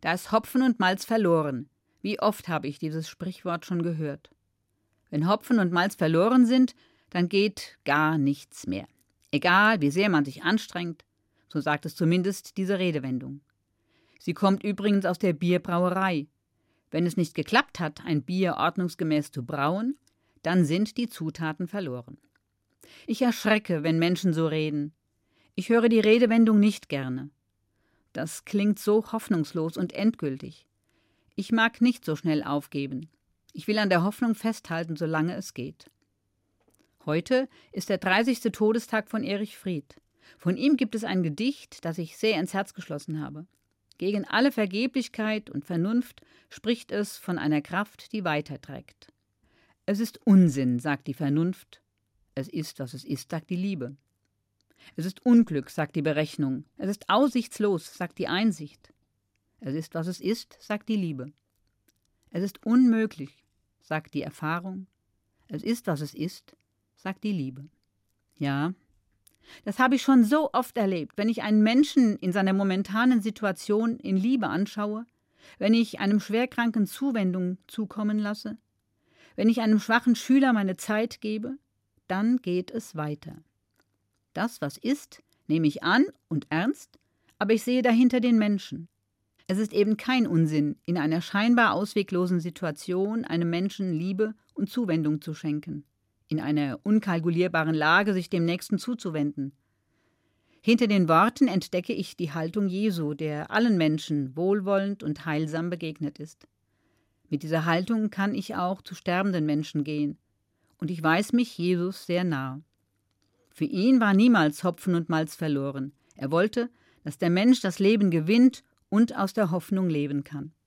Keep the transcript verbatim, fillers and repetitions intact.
Da ist Hopfen und Malz verloren. Wie oft habe ich dieses Sprichwort schon gehört. Wenn Hopfen und Malz verloren sind, dann geht gar nichts mehr. Egal, wie sehr man sich anstrengt, so sagt es zumindest diese Redewendung. Sie kommt übrigens aus der Bierbrauerei. Wenn es nicht geklappt hat, ein Bier ordnungsgemäß zu brauen, dann sind die Zutaten verloren. Ich erschrecke, wenn Menschen so reden. Ich höre die Redewendung nicht gerne. Das klingt so hoffnungslos und endgültig. Ich mag nicht so schnell aufgeben. Ich will an der Hoffnung festhalten, solange es geht. Heute ist der dreißigste Todestag von Erich Fried. Von ihm gibt es ein Gedicht, das ich sehr ins Herz geschlossen habe. Gegen alle Vergeblichkeit und Vernunft spricht es von einer Kraft, die weiterträgt. Es ist Unsinn, sagt die Vernunft. Es ist, was es ist, sagt die Liebe. Es ist Unglück, sagt die Berechnung. Es ist aussichtslos, sagt die Einsicht. Es ist, was es ist, sagt die Liebe. Es ist unmöglich, sagt die Erfahrung. Es ist, was es ist, sagt die Liebe. Ja, das habe ich schon so oft erlebt, wenn ich einen Menschen in seiner momentanen Situation in Liebe anschaue, wenn ich einem Schwerkranken Zuwendung zukommen lasse, wenn ich einem schwachen Schüler meine Zeit gebe, dann geht es weiter. Das, was ist, nehme ich an und ernst, aber ich sehe dahinter den Menschen. Es ist eben kein Unsinn, in einer scheinbar ausweglosen Situation einem Menschen Liebe und Zuwendung zu schenken, in einer unkalkulierbaren Lage sich dem Nächsten zuzuwenden. Hinter den Worten entdecke ich die Haltung Jesu, der allen Menschen wohlwollend und heilsam begegnet ist. Mit dieser Haltung kann ich auch zu sterbenden Menschen gehen, und ich weiß mich Jesus sehr nah. Für ihn war niemals Hopfen und Malz verloren. Er wollte, dass der Mensch das Leben gewinnt und aus der Hoffnung leben kann.